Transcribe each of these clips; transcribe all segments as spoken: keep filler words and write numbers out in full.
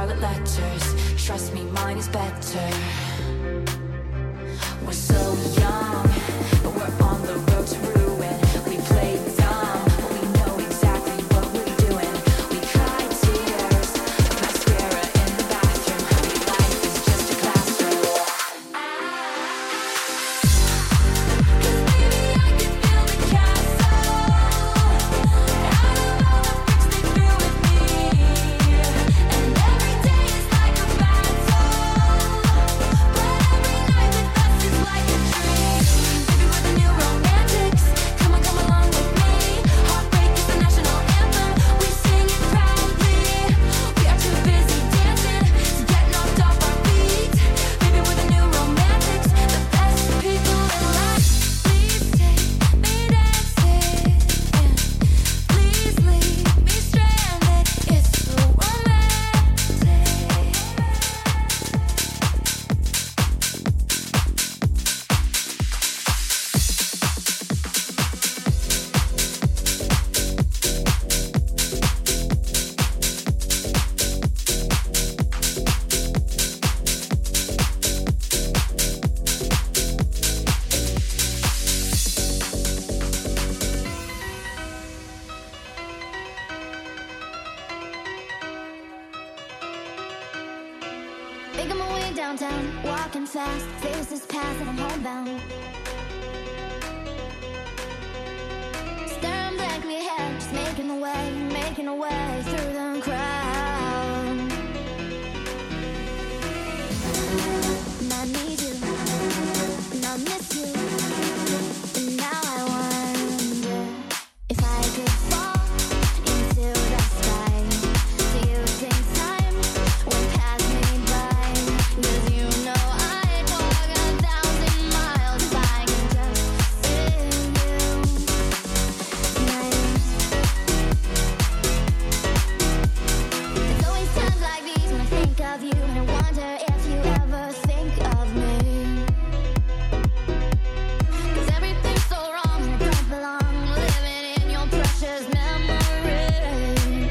scarlet letters. Trust me, mine is better. We're so young, but we're on the road to ruin. We play dumb, but we know exactly what we're doing. We cry tears, mascara in the bathroom. Honey, life is just a classroom. Cause baby, I can build a castle out of all the bricks they threw at me. And every day is like a battle, but every night with us is like a dream. Baby, we're the new romantics. Come on, come along with me. Heartbreak is the national anthem. We sing it proudly. We are too busy dancing to get knocked off our feet. Baby, we're the new romantics, the best people in life. Please take me dancing, and please leave me stranded. It's so romantic. Making my way downtown, walking fast, faces pass and I'm homebound. Staring blankly ahead, just making a way, making a way through the crowd. And I need you, and I miss you, and now I wonder if I could fall into the sky. Do you think time will pass me by? 'Cause you know I'd walk a thousand miles if I could just see you. It's always times like these when I think of you, and I wonder if you ever think of me. 'Cause everything's so wrong and I don't belong living in your precious memory.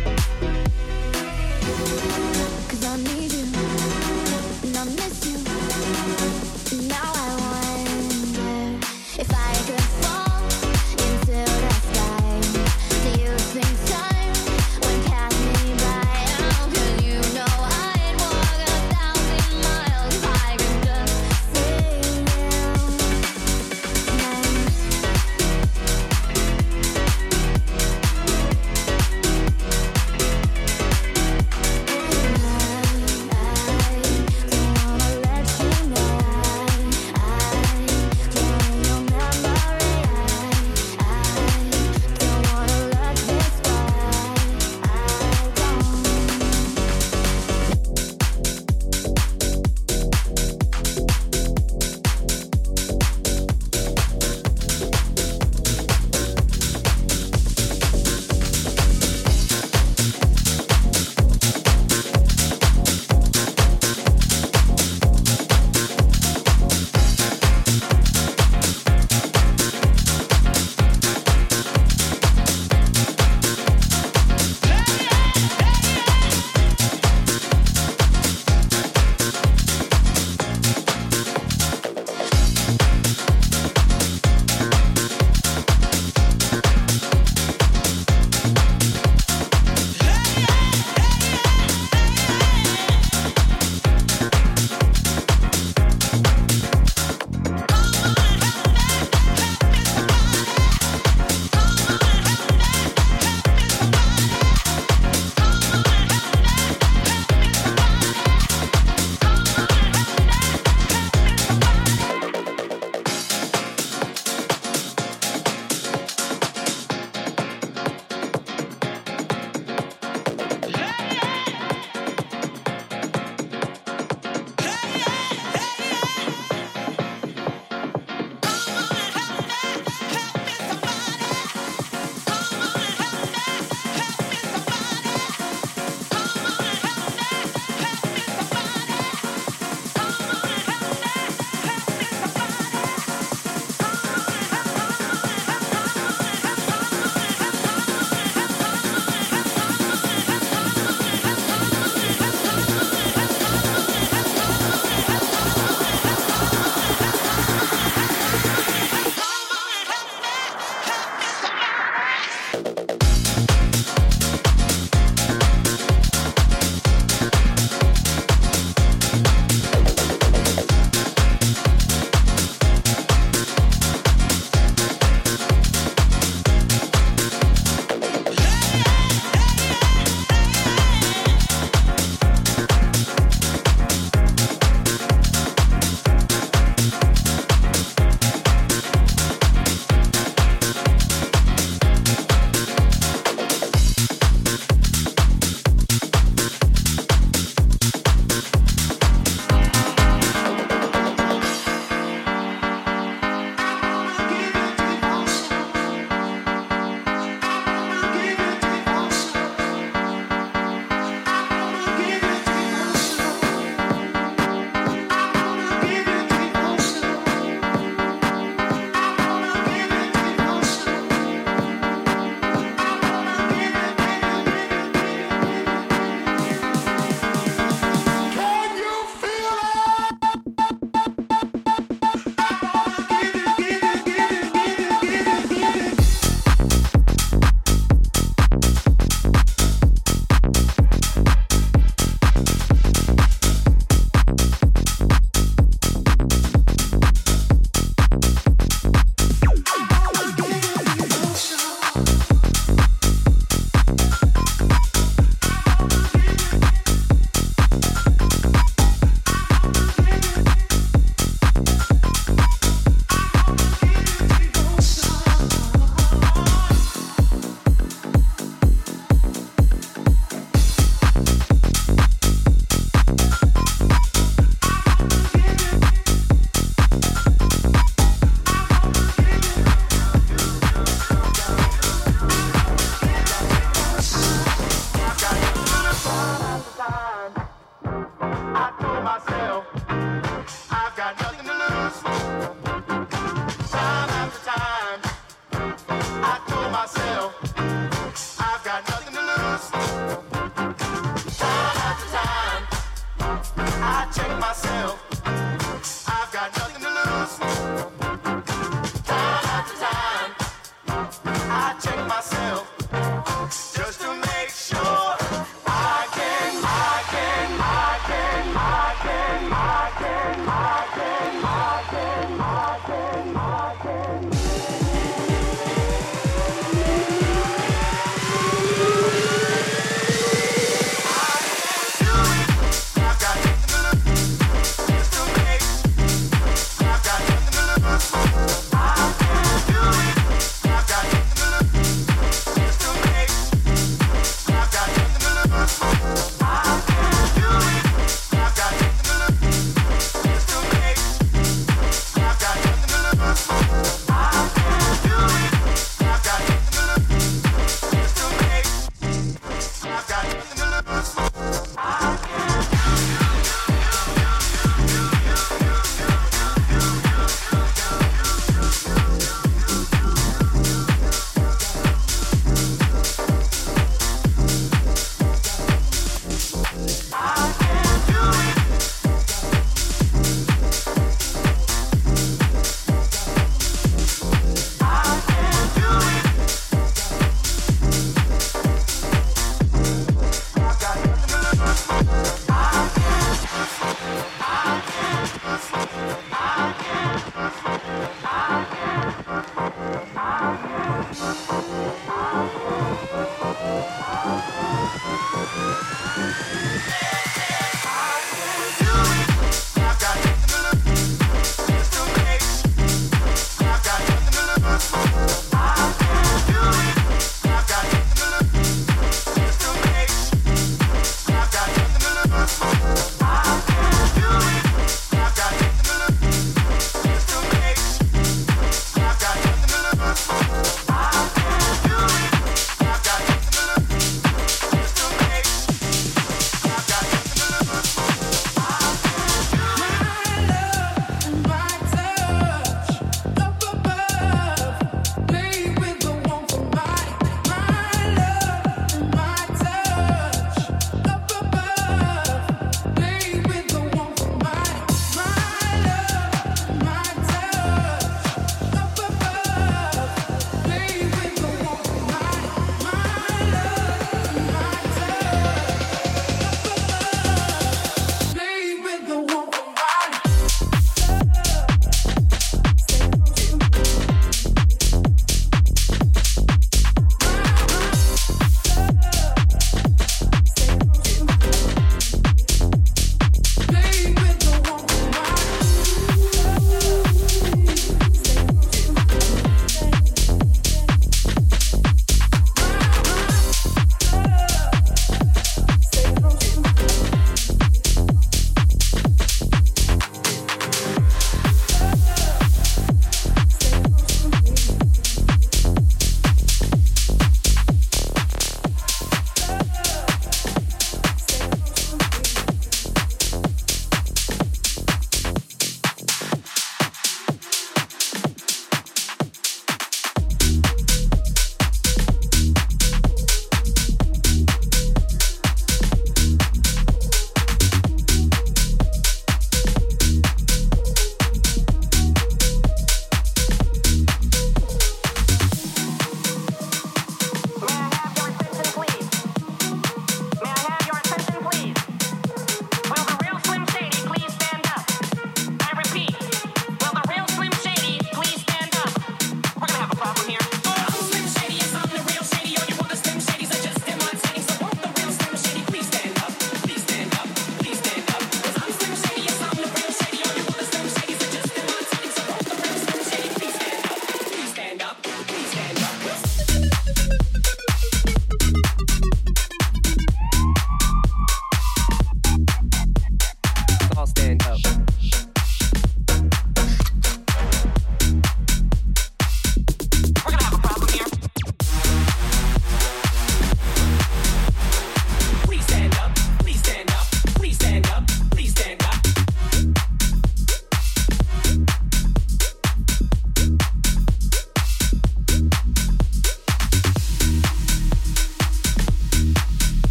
'Cause I need you, and I miss you, and now I wonder if I could fall into the sky. Do you think time would pass me by? Oh, 'cause you know I'd walk a thousand miles if I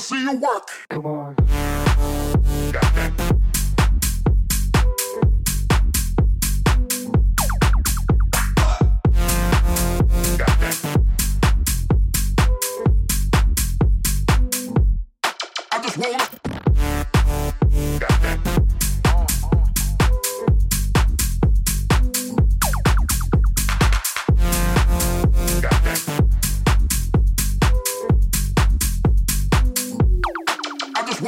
see you work. Come on. I just wanna. I just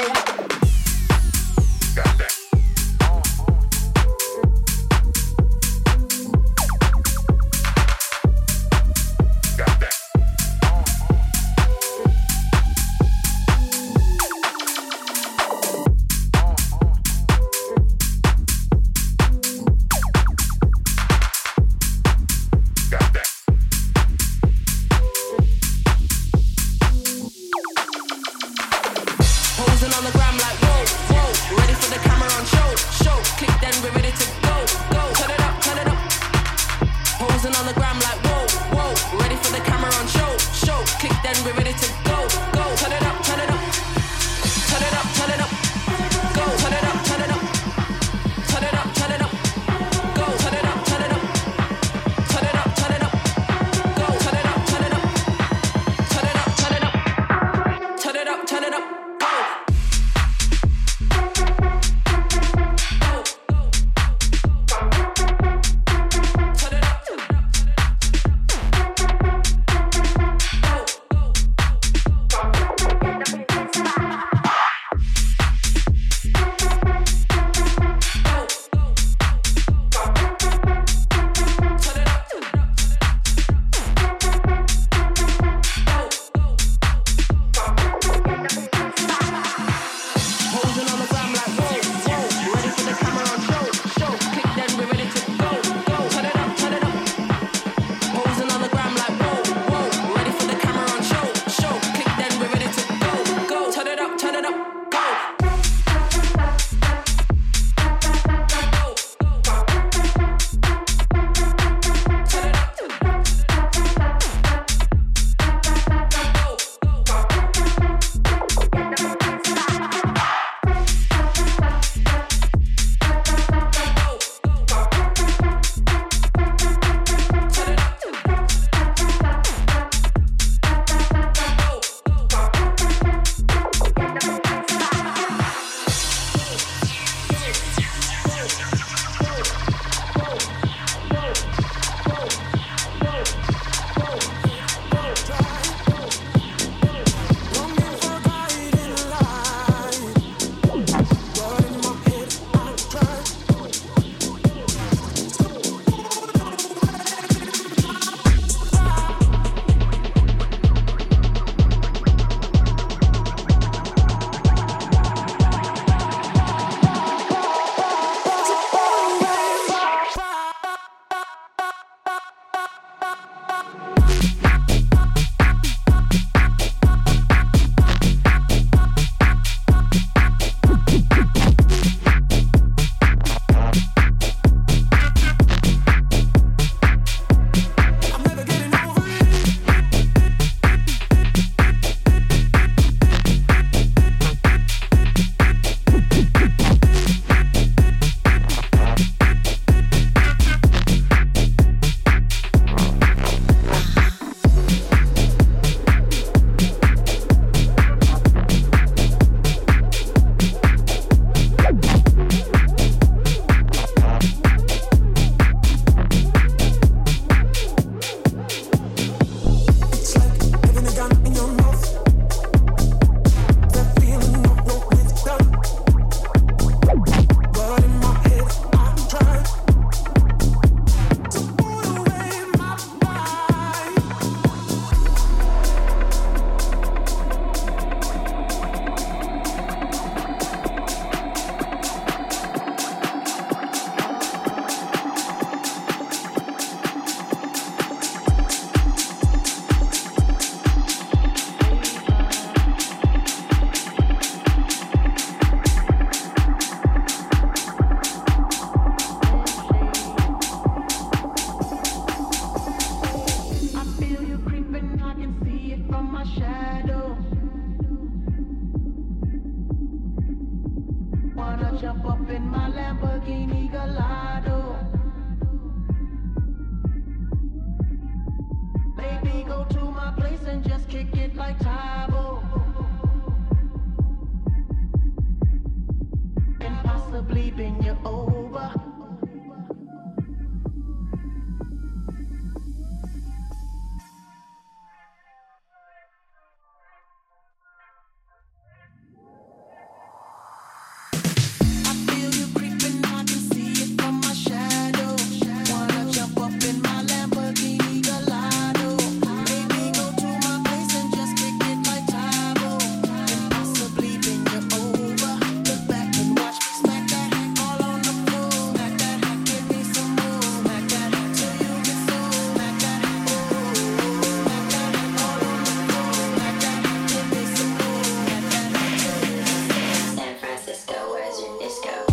Wanna jump up in my Lamborghini Gallardo. Baby, go to my place and just kick it like Tybo. And possibly bend you over. I feel you creeping, I can see it from my shadow. Wanna jump up in my Lamborghini Gallardo. Baby, go to my place and just kick it like Tybo. And possibly bend you over. Look back and watch me smack that all on the floor. Smack that, give me some more. Smack that till you get so. Smack that, oh. Smack that all on the floor. Smack that, give me some more. Smack that till you get so. San Francisco, where's your disco?